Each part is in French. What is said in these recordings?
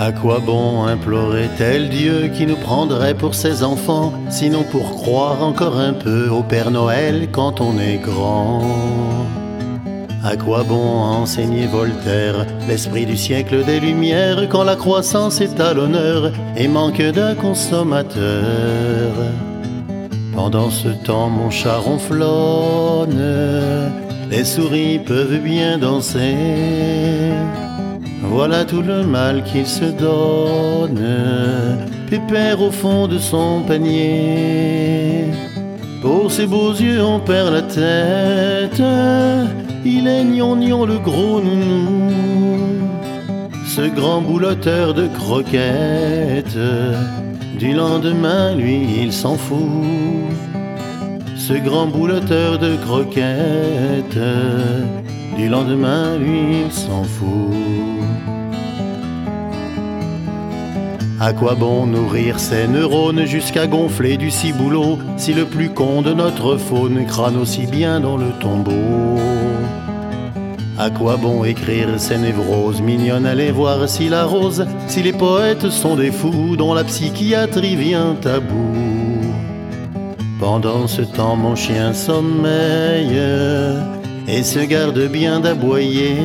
À quoi bon implorer tel Dieu qui nous prendrait pour ses enfants, sinon pour croire encore un peu au Père Noël quand on est grand? À quoi bon enseigner Voltaire, l'esprit du siècle des Lumières, quand la croissance est à l'honneur et manque d'un consommateur? Pendant ce temps mon chat ronflonne, les souris peuvent bien danser. Voilà tout le mal qu'il se donne, pépère au fond de son panier. Pour ses beaux yeux on perd la tête, il est gnangnan le gros nounou. Ce grand boulotteur de croquettes, du lendemain lui il s'en fout. Ce grand boulotteur de croquettes, du lendemain lui il s'en fout. À quoi bon nourrir ses neurones jusqu'à gonfler du ciboulot, si le plus con de notre faune crâne aussi bien dans le tombeau? À quoi bon écrire ces névroses mignonnes, aller voir si la rose, si les poètes sont des fous dont la psychiatrie vient à bout? Pendant ce temps mon chien sommeille et se garde bien d'aboyer.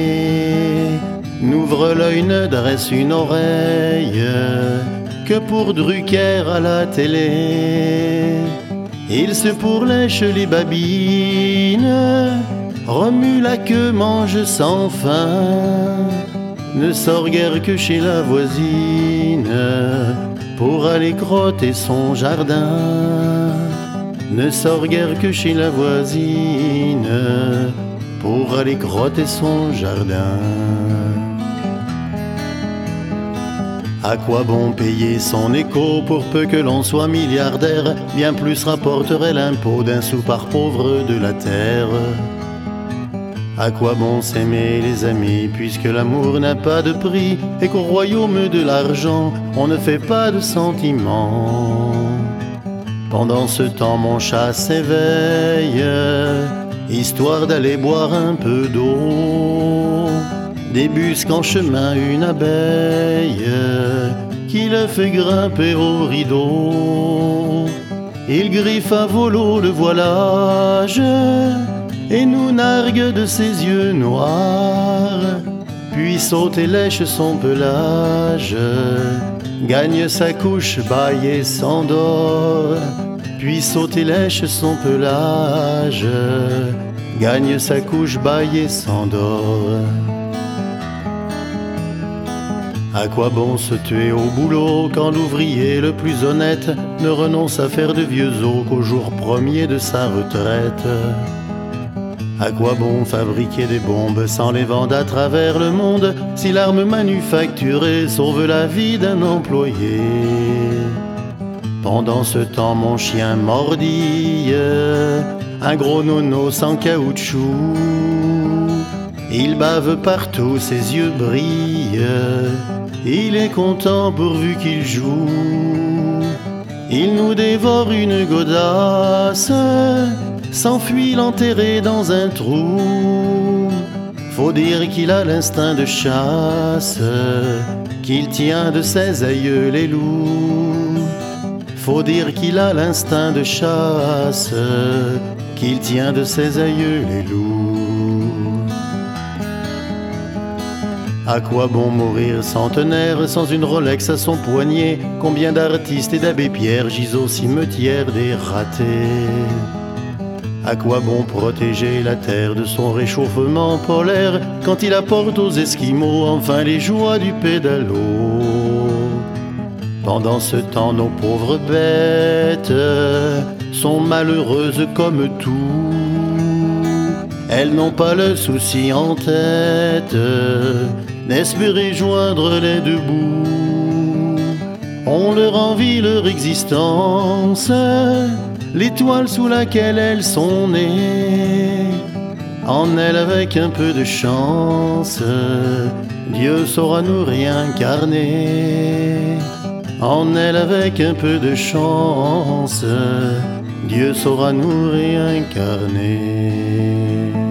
N'ouvre l'œil, ne dresse une oreille que pour Drucker à la télé. Il se pourlèche les babines, remue la queue, mange sans faim. Ne sort guère que chez la voisine pour aller crotter son jardin. Ne sort guère que chez la voisine pour aller crotter son jardin. À quoi bon payer son écho pour peu que l'on soit milliardaire? Bien plus rapporterait l'impôt d'un sou par pauvre de la terre. À quoi bon s'aimer les amis puisque l'amour n'a pas de prix et qu'au royaume de l'argent on ne fait pas de sentiments? Pendant ce temps mon chat s'éveille, histoire d'aller boire un peu d'eau. Débusque en chemin une abeille qui le fait grimper au rideau. Il griffe à volo le voilage et nous nargue de ses yeux noirs, puis saute et lèche son pelage, gagne sa couche, bâille et s'endort. Puis saute et lèche son pelage, gagne sa couche, bâille et s'endort. À quoi bon se tuer au boulot quand l'ouvrier le plus honnête ne renonce à faire de vieux os qu'au jour premier de sa retraite? À quoi bon fabriquer des bombes sans les vendre à travers le monde si l'arme manufacturée sauve la vie d'un employé? Pendant ce temps mon chien mordille un gros nono sans caoutchouc. Il bave partout, ses yeux brillent, il est content pourvu qu'il joue. Il nous dévore une godasse, s'enfuit l'enterrer dans un trou. Faut dire qu'il a l'instinct de chasse, qu'il tient de ses aïeux les loups. Faut dire qu'il a l'instinct de chasse, qu'il tient de ses aïeux les loups. À quoi bon mourir centenaire sans une Rolex à son poignet? Combien d'artistes et d'abbé Pierre gisent au cimetière des ratés? À quoi bon protéger la terre de son réchauffement polaire quand il apporte aux Esquimaux enfin les joies du pédalo? Pendant ce temps nos pauvres bêtes sont malheureuses comme tout. Elles n'ont pas le souci en tête d'espérer joindre les deux bouts. On leur envie leur existence, l'étoile sous laquelle elles sont nées. En elles avec un peu de chance, Dieu saura nous réincarner. En elles avec un peu de chance, Dieu saura nous réincarner.